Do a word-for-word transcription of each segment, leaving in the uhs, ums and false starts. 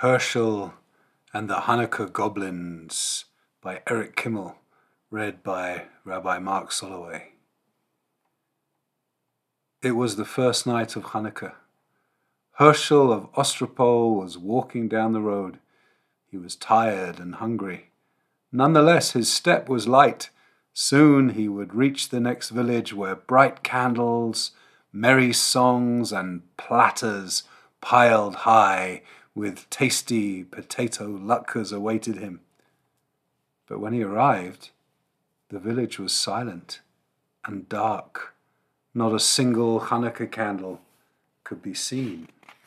Herschel and the Hanukkah Goblins by Eric Kimmel, read by Rabbi Mark Soloway. It was the first night of Hanukkah. Herschel of Ostropol was walking down the road. He was tired and hungry. Nonetheless, his step was light. Soon he would reach the next village where bright candles, merry songs, and platters piled high with tasty potato latkes awaited him. But when he arrived, the village was silent and dark. Not a single Hanukkah candle could be seen.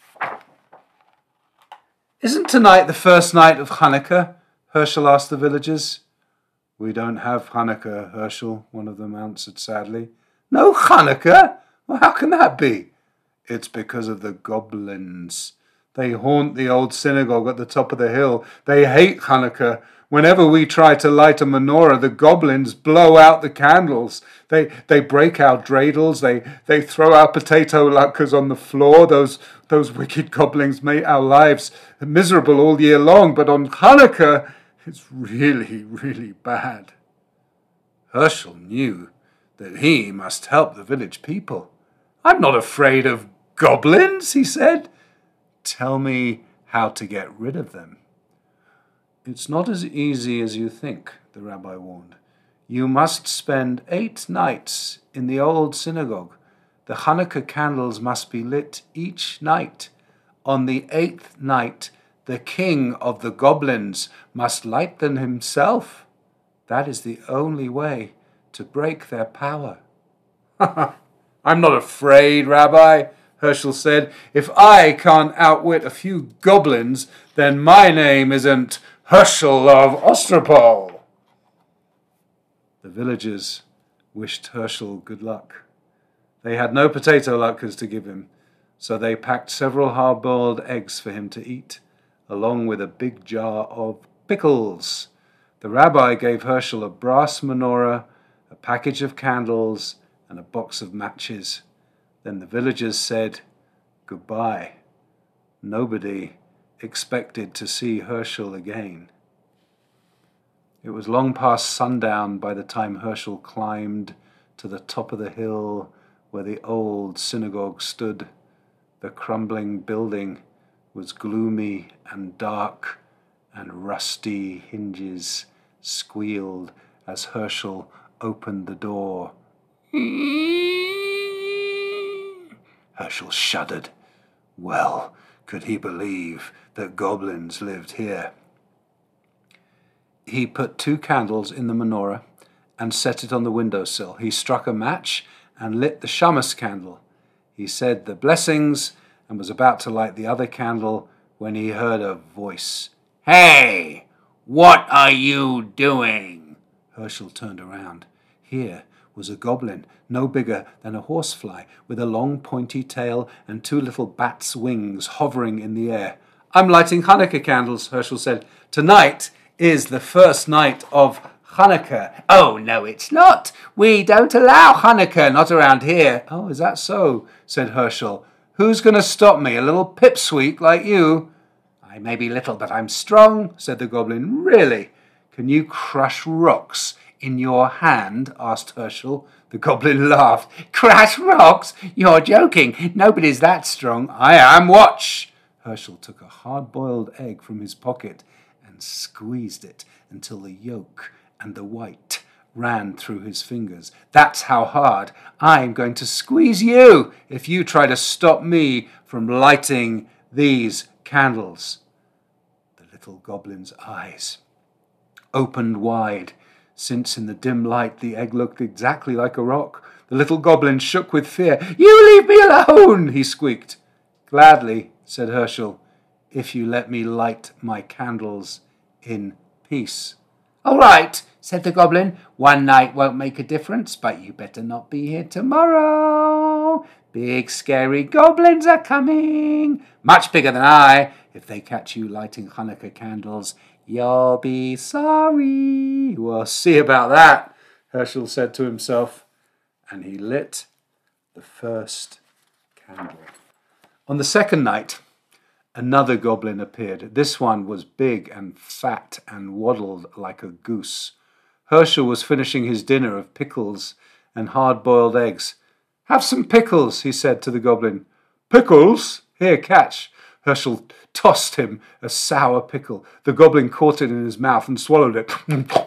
"Isn't tonight the first night of Hanukkah?" Herschel asked the villagers. "We don't have Hanukkah, Herschel," one of them answered sadly. "No Hanukkah? Well, how can that be?" "It's because of the goblins. They haunt the old synagogue at the top of the hill. They hate Hanukkah. Whenever we try to light a menorah, the goblins blow out the candles. They they break our dreidels. They they throw our potato latkes on the floor. Those those wicked goblins make our lives miserable all year long. But on Hanukkah, it's really, really bad." Herschel knew that he must help the village people. "I'm not afraid of goblins," he said. "Tell me how to get rid of them." "It's not as easy as you think," the rabbi warned. "You must spend eight nights in the old synagogue. The Hanukkah candles must be lit each night. On the eighth night, the king of the goblins must light them himself. That is the only way to break their power." "I'm not afraid, Rabbi," Herschel said. "If I can't outwit a few goblins, then my name isn't Herschel of Ostropol." The villagers wished Herschel good luck. They had no potato latkes to give him, so they packed several hard-boiled eggs for him to eat, along with a big jar of pickles. The rabbi gave Herschel a brass menorah, a package of candles, and a box of matches. Then the villagers said goodbye. Nobody expected to see Herschel again. It was long past sundown by the time Herschel climbed to the top of the hill where the old synagogue stood. The crumbling building was gloomy and dark, and rusty hinges squealed as Herschel opened the door. Herschel shuddered. Well, could he believe that goblins lived here? He put two candles in the menorah and set it on the windowsill. He struck a match and lit the shamas candle. He said the blessings and was about to light the other candle when he heard a voice. "Hey, what are you doing?" Herschel turned around. Here was a goblin, no bigger than a horsefly, with a long pointy tail and two little bat's wings hovering in the air. "I'm lighting Hanukkah candles," Herschel said. "Tonight is the first night of Hanukkah." "Oh, no, it's not. We don't allow Hanukkah, not around here." "Oh, is that so?" said Herschel. "Who's going to stop me, a little pipsqueak like you?" "I may be little, but I'm strong," said the goblin. "Really? Can you crush rocks in your hand?" asked Herschel. The goblin laughed. "Crush rocks? You're joking. Nobody's that strong." "I am. Watch." Herschel took a hard-boiled egg from his pocket and squeezed it until the yolk and the white ran through his fingers. "That's how hard I'm going to squeeze you if you try to stop me from lighting these candles." The little goblin's eyes opened wide, since in the dim light the egg looked exactly like a rock. The little goblin shook with fear. "You leave me alone," he squeaked. "Gladly," said Herschel, "if you let me light my candles in peace." "All right," said the goblin. "One night won't make a difference, but you better not be here tomorrow. Big scary goblins are coming, much bigger than I. If they catch you lighting Hanukkah candles, you'll be sorry." "Well, see about that," Herschel said to himself, and he lit the first candle. On the second night, Another goblin appeared. This one was big and fat and waddled like a goose. Herschel was finishing his dinner of pickles and hard-boiled eggs. "Have some pickles," he said to the goblin. "Pickles? Here, catch." Herschel tossed him a sour pickle. The goblin caught it in his mouth and swallowed it.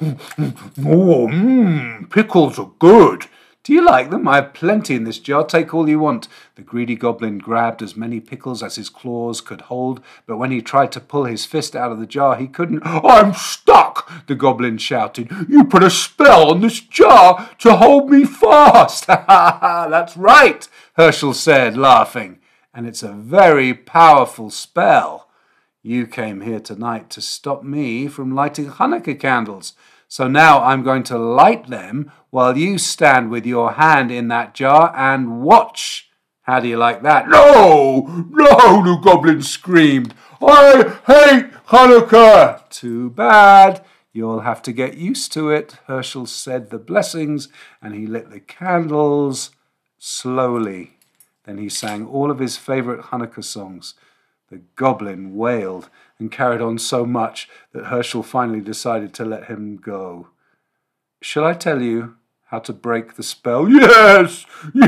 "Oh, mmm, pickles are good. Do you like them? I have plenty in this jar. Take all you want." The greedy goblin grabbed as many pickles as his claws could hold, but when he tried to pull his fist out of the jar, he couldn't. "I'm stuck," the goblin shouted. "You put a spell on this jar to hold me fast." "Ha ha ha, that's right," Herschel said, laughing. "And it's a very powerful spell. You came here tonight to stop me from lighting Hanukkah candles. So now I'm going to light them while you stand with your hand in that jar and watch. How do you like that?" "No, no," the goblin screamed. "I hate Hanukkah." "Too bad. You'll have to get used to it." Herschel said the blessings and he lit the candles slowly. Then he sang all of his favorite Hanukkah songs. The goblin wailed and carried on so much that Herschel finally decided to let him go. "Shall I tell you how to break the spell?" "Yes,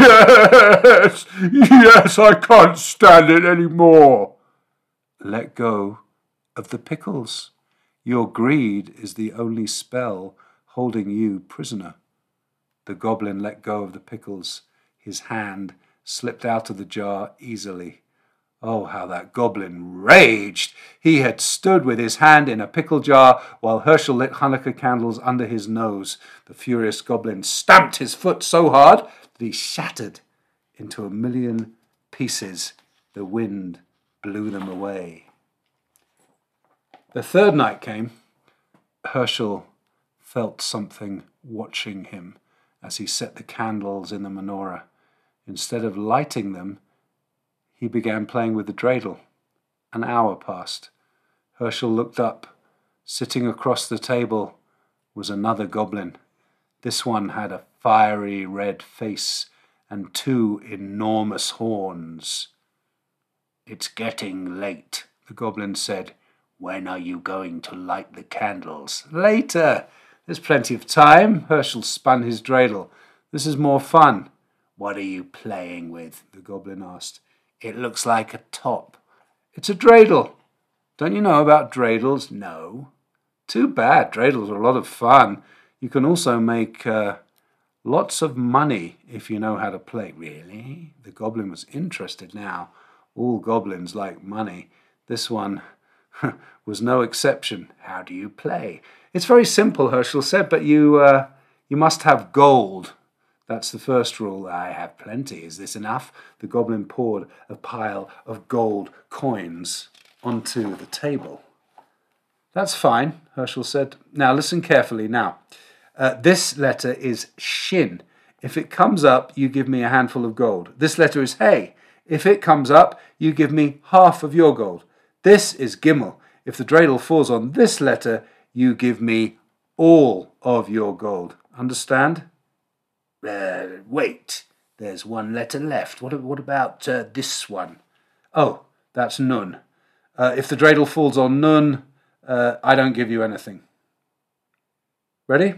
yes, yes, I can't stand it anymore." "Let go of the pickles. Your greed is the only spell holding you prisoner." The goblin let go of the pickles. His hand slipped out of the jar easily. Oh, how that goblin raged! He had stood with his hand in a pickle jar while Herschel lit Hanukkah candles under his nose. The furious goblin stamped his foot so hard that he shattered into a million pieces. The wind blew them away. The third night came. Herschel felt something watching him as he set the candles in the menorah. Instead of lighting them, he began playing with the dreidel. An hour passed. Herschel looked up. Sitting across the table was another goblin. This one had a fiery red face and two enormous horns. "It's getting late," the goblin said. "When are you going to light the candles?" "Later. There's plenty of time." Herschel spun his dreidel. "This is more fun." "What are you playing with?" the goblin asked. "It looks like a top." "It's a dreidel. Don't you know about dreidels?" "No." "Too bad. Dreidels are a lot of fun. You can also make uh, lots of money if you know how to play." "Really?" The goblin was interested now. All goblins like money. This one was no exception. "How do you play?" "It's very simple," Herschel said, "but you, uh, you must have gold. That's the first rule." "I have plenty. Is this enough?" The goblin poured a pile of gold coins onto the table. "That's fine," Herschel said. "Now listen carefully. Now, uh, this letter is Shin. If it comes up, you give me a handful of gold. This letter is Hey. If it comes up, you give me half of your gold. This is Gimel. If the dreidel falls on this letter, you give me all of your gold. Understand?" Uh, wait, there's one letter left. What, what about uh, this one?" "Oh, that's Nun. Uh, if the dreidel falls on Nun, uh, I don't give you anything. Ready?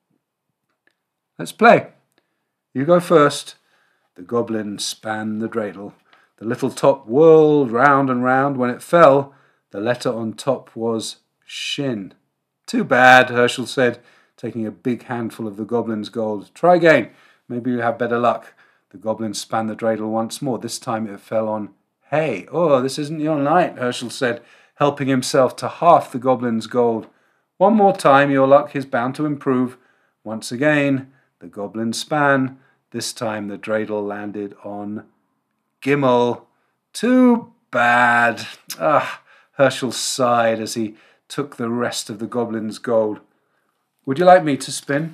Let's play. You go first." The goblin span the dreidel. The little top whirled round and round. When it fell, the letter on top was Shin. "Too bad," Herschel said, taking a big handful of the goblin's gold. "Try again. Maybe you have better luck." The goblin span the dreidel once more. This time it fell on Hey. "Oh, this isn't your night," Herschel said, helping himself to half the goblin's gold. "One more time, your luck is bound to improve." Once again, the goblin span. This time the dreidel landed on Gimel. "Too bad." Ah, Herschel sighed as he took the rest of the goblin's gold. "Would you like me to spin?"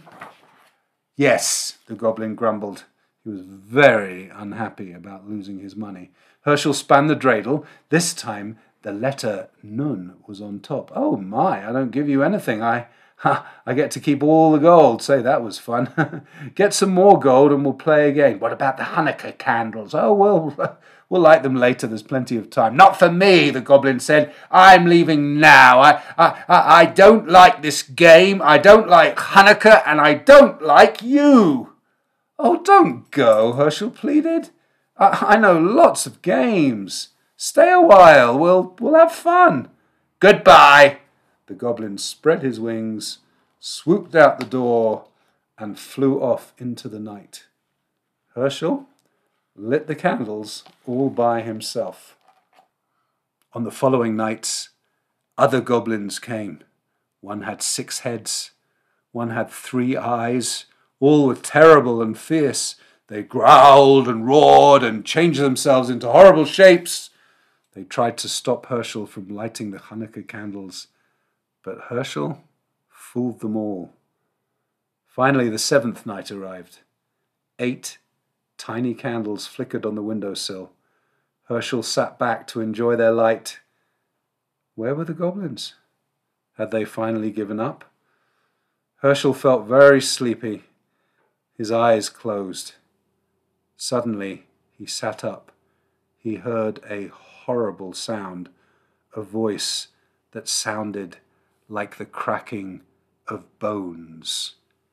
"Yes," the goblin grumbled. He was very unhappy about losing his money. Herschel span the dreidel. This time the letter Nun was on top. "Oh my, I don't give you anything. I Ha, I get to keep all the gold. Say, that was fun. Get some more gold and we'll play again. What about the Hanukkah candles? Oh, well, we'll light them later. There's plenty of time. Not for me, the goblin said. I'm leaving now. I, I, I don't like this game. I don't like Hanukkah, and I don't like you. Oh, don't go, Herschel pleaded. I, I know lots of games. Stay a while. We'll, we'll have fun. Goodbye. The goblin spread his wings, swooped out the door, and flew off into the night. Herschel lit the candles all by himself. On the following nights, other goblins came. One had six heads, one had three eyes. All were terrible and fierce. They growled and roared and changed themselves into horrible shapes. They tried to stop Herschel from lighting the Hanukkah candles, but Herschel fooled them all. Finally, the seventh night arrived. Eight tiny candles flickered on the windowsill. Herschel sat back to enjoy their light. Where were the goblins? Had they finally given up? Herschel felt very sleepy. His eyes closed. Suddenly, he sat up. He heard a horrible sound, a voice that sounded like the cracking of bones.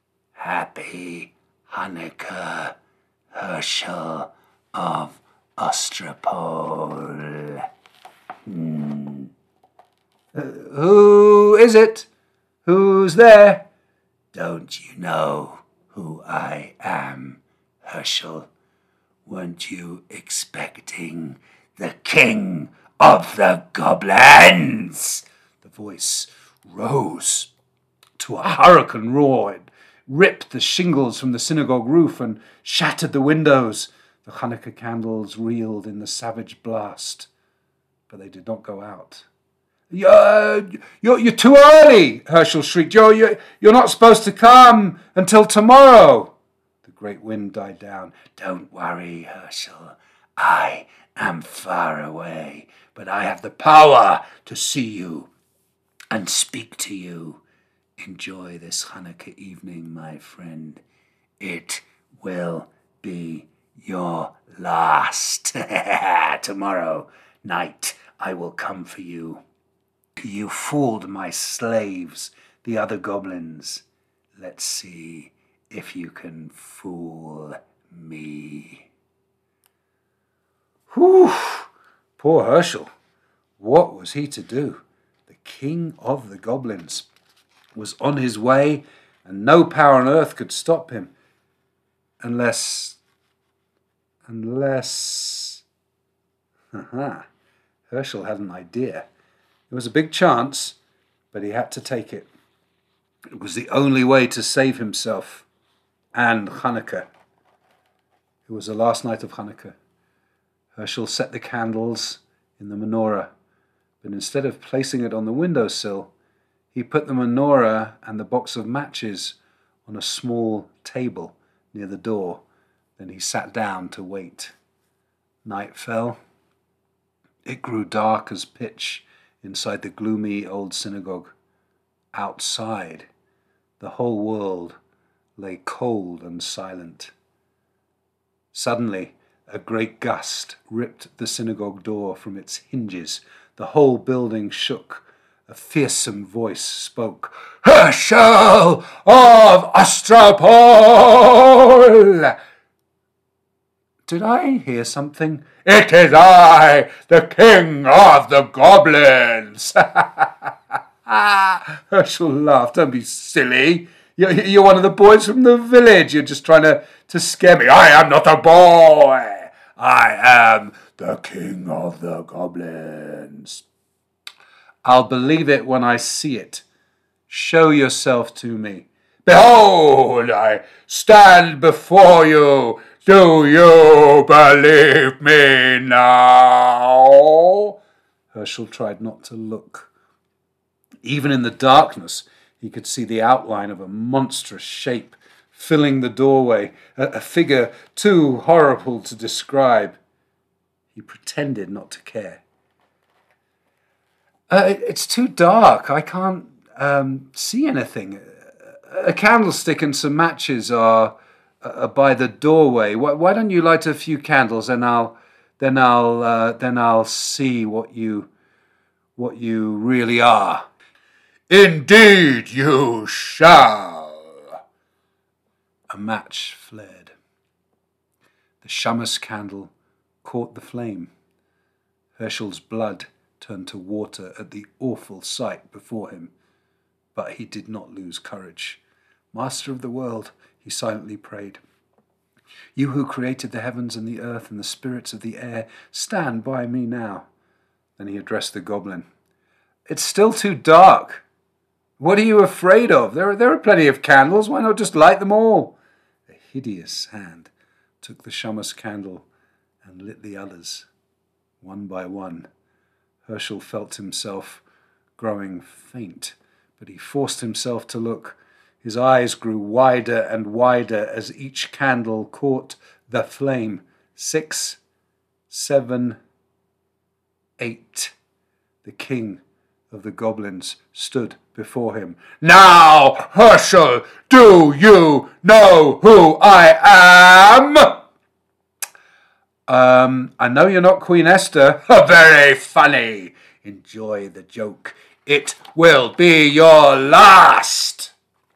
Happy Hanukkah, Herschel of Ostropol. Hmm. Uh, who is it? Who's there? Don't you know who I am, Herschel? Weren't you expecting the king of the goblins? The voice rose to a hurricane roar. It ripped the shingles from the synagogue roof and shattered the windows. The Hanukkah candles reeled in the savage blast, but they did not go out. You're, you're, you're too early, Herschel shrieked. You're, you're, you're not supposed to come until tomorrow. The great wind died down. Don't worry, Herschel. I am far away, but I have the power to see you and speak to you. Enjoy this Hanukkah evening, my friend. It will be your last. Tomorrow night I will come for you. You fooled my slaves, the other goblins. Let's see if you can fool me. Whew! Poor Herschel. What was he to do? The king of the goblins was on his way, and no power on earth could stop him. Unless... Unless... Haha. Herschel had an idea. It was a big chance, but he had to take it. It was the only way to save himself and Hanukkah. It was the last night of Hanukkah. Herschel set the candles in the menorah, but instead of placing it on the windowsill, he put the menorah and the box of matches on a small table near the door. Then he sat down to wait. Night fell. It grew dark as pitch inside the gloomy old synagogue. Outside, the whole world lay cold and silent. Suddenly, a great gust ripped the synagogue door from its hinges. The whole building shook. A fearsome voice spoke. Herschel of Ostropol! Did I hear something? It is I, the king of the goblins! Herschel laughed. Don't be silly. You're, you're one of the boys from the village. You're just trying to, to scare me. I am not a boy. I am the king of the goblins. I'll believe it when I see it. Show yourself to me. Behold, I stand before you. Do you believe me now? Herschel tried not to look. Even in the darkness, he could see the outline of a monstrous shape filling the doorway, a, a figure too horrible to describe. He pretended not to care. Uh, it, it's too dark. I can't, um, see anything. A candlestick and some matches are, are by the doorway. Why, why don't you light a few candles, and I'll then I'll uh, then I'll see what you what you really are. Indeed, you shall. A match flared. The Shamus candle caught the flame. Herschel's blood turned to water at the awful sight before him, but he did not lose courage. Master of the world, he silently prayed, you who created the heavens and the earth and the spirits of the air, stand by me now. Then he addressed the goblin. It's still too dark. What are you afraid of? There are, there are plenty of candles. Why not just light them all? A hideous hand took the Shamus candle and lit the others, one by one. Herschel felt himself growing faint, but he forced himself to look. His eyes grew wider and wider as each candle caught the flame. Six, seven, eight. The king of the goblins stood before him. Now, Herschel, do you know who I am? Um, I know you're not Queen Esther. Very funny. Enjoy the joke. It will be your last.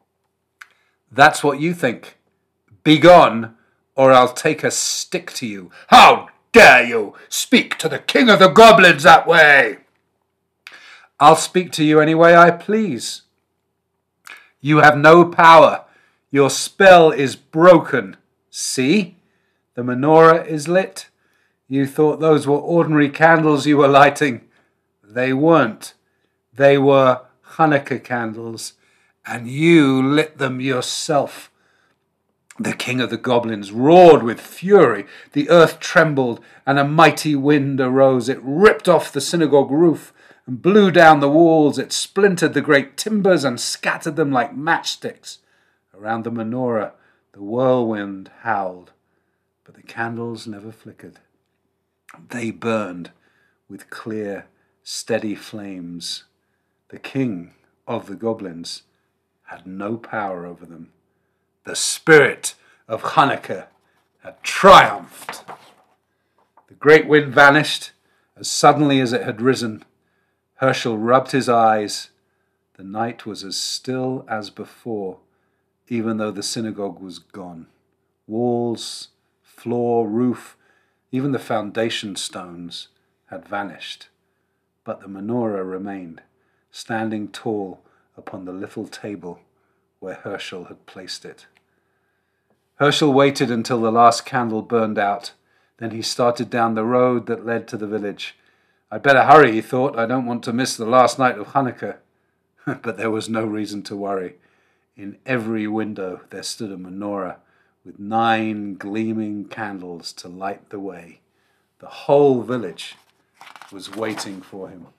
That's what you think. Begone, or I'll take a stick to you. How dare you speak to the king of the goblins that way? I'll speak to you any way I please. You have no power. Your spell is broken. See? The menorah is lit. You thought those were ordinary candles you were lighting. They weren't. They were Hanukkah candles, and you lit them yourself. The king of the goblins roared with fury. The earth trembled, and a mighty wind arose. It ripped off the synagogue roof and blew down the walls. It splintered the great timbers and scattered them like matchsticks. Around the menorah, the whirlwind howled, but the candles never flickered. They burned with clear, steady flames. The king of the goblins had no power over them. The spirit of Hanukkah had triumphed. The great wind vanished as suddenly as it had risen. Herschel rubbed his eyes. The night was as still as before, even though the synagogue was gone. Walls, floor, roof, even the foundation stones had vanished. But the menorah remained, standing tall upon the little table where Herschel had placed it. Herschel waited until the last candle burned out. Then he started down the road that led to the village. I'd better hurry, he thought. I don't want to miss the last night of Hanukkah. But there was no reason to worry. In every window there stood a menorah with nine gleaming candles to light the way. The whole village was waiting for him.